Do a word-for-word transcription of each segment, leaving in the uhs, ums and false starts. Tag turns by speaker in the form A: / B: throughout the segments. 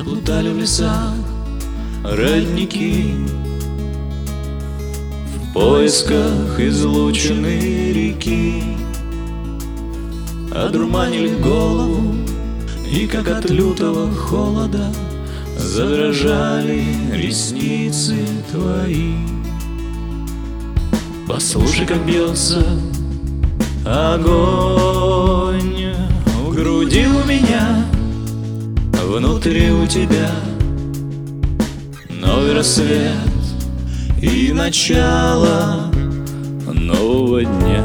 A: Заплутали в лесах родники, в поисках излученной реки. Одурманили голову, и как от лютого холода задрожали ресницы твои. Послушай, как бьется огонь в груди у меня, внутри у тебя новый рассвет и начало нового дня.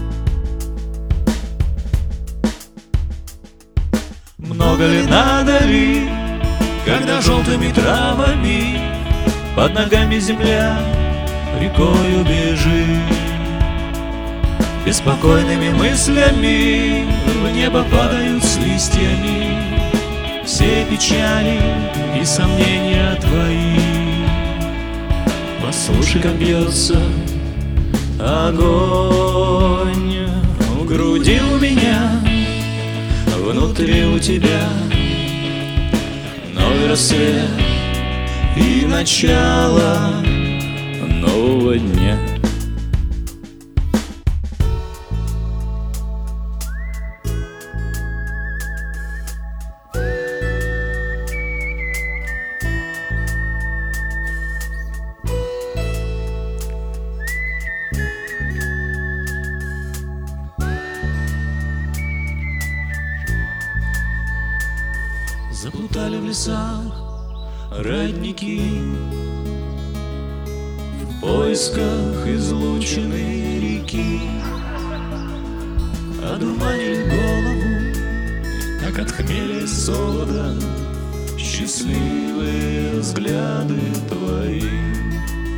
A: Много ли надо ли, когда желтыми травами под ногами земля рекою бежит, беспокойными мыслями в небо падают с листьями все печали и сомнения твои. Послушай, как бьется огонь в груди у меня, внутри у тебя новый рассвет и начало нового дня. Заплутали в лесах родники, в поисках излученной реки. Одурманили голову, как от хмеля и солода, счастливые взгляды твои.